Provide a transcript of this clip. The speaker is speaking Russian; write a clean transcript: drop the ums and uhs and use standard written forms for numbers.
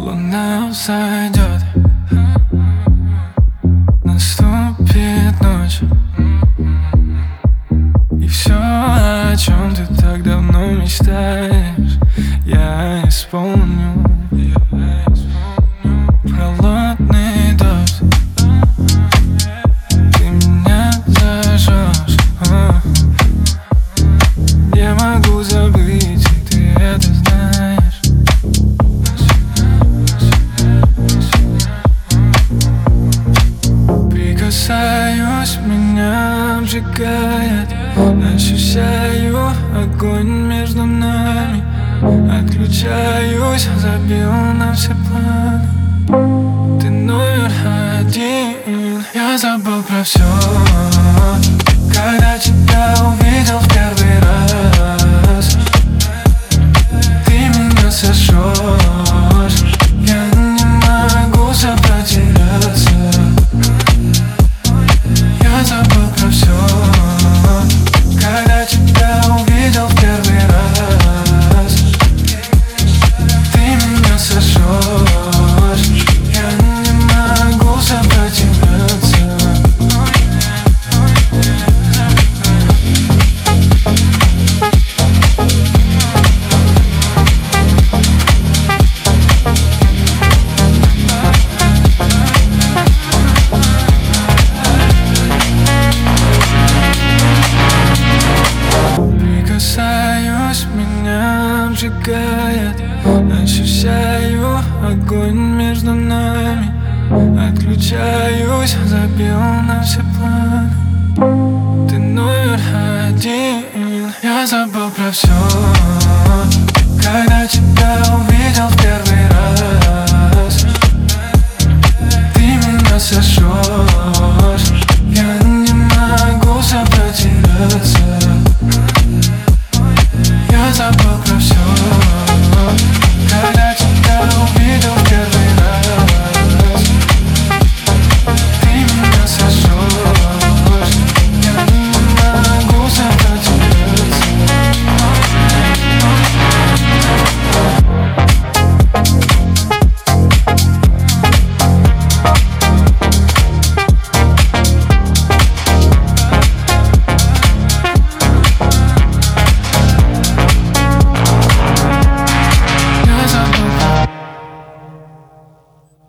Луна взойдет, наступит ночь, и все, о чем ты так давно мечтаешь, я исполню. Холодный дождь, ты меня зажжешь. Не могу забыть, и ты это знаешь. Прикасаюсь, меня обжигает, ощущаю огонь между нами. Отключаюсь, забил на все планы. Ты номер один, я забыл про все, когда тебя увидел в первый раз. Ты меня сожжешь, я не могу сопротивляться. Я забыл про все, когда тебя увидел в первый раз. Ты меня сожжешь, я не могу сопротивляться. Прикасаюсь, меня обжигает, ощущаю огонь между нами. Отключаюсь, забил на все планы. Ты номер один, я забыл про все, когда тебя увидел